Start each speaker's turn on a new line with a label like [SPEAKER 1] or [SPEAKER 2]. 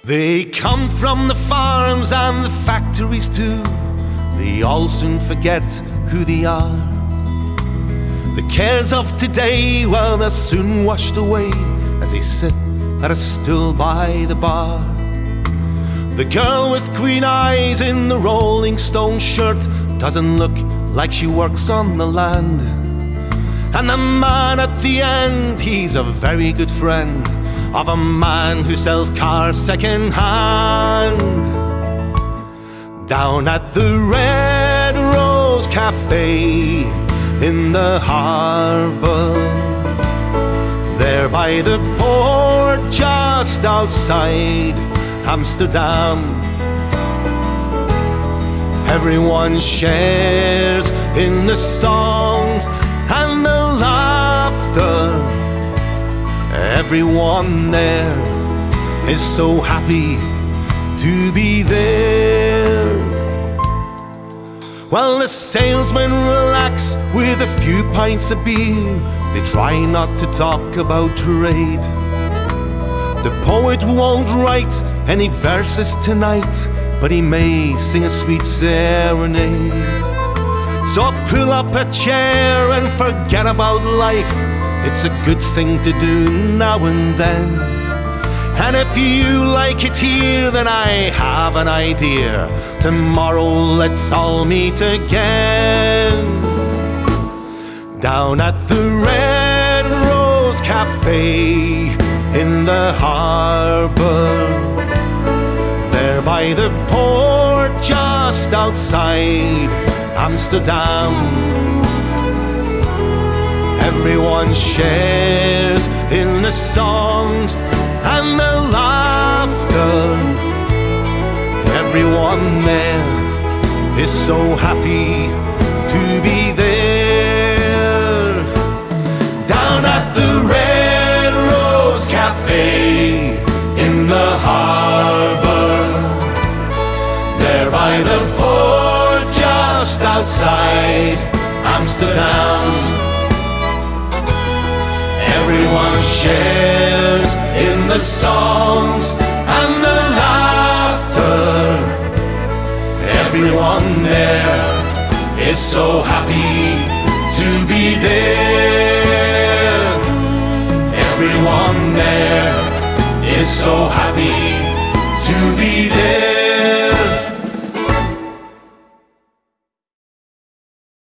[SPEAKER 1] They come from the farms and the factories too. They all soon forget who they are. The cares of today, well, they're soon washed away as they sit at a stool by the bar. The girl with green eyes in the Rolling Stone shirt doesn't look like she works on the land. And the man at the end, he's a very good friend of a man who sells cars second hand. Down at the Red Rose Cafe in the harbour, there by the port just outside Amsterdam, everyone shares in the songs and the laughter. Everyone there is so happy to be there. Well, the salesmen relax with a few pints of beer. They try not to talk about trade. The poet won't write any verses tonight, but he may sing a sweet serenade. So pull up a chair and forget about life. It's a good thing to do now and then. And if you like it here, then I have an idea. Tomorrow let's all meet again. Down at the Red Rose Cafe in the harbour, there by the port just outside Amsterdam, everyone shares in the songs and the laughter. Everyone there is so happy to be there. Down at the Red Rose Cafe in the harbour, there by the port just outside Amsterdam, everyone shares in the songs and the laughter. Everyone there is so happy to be there. Everyone there is so happy to be there.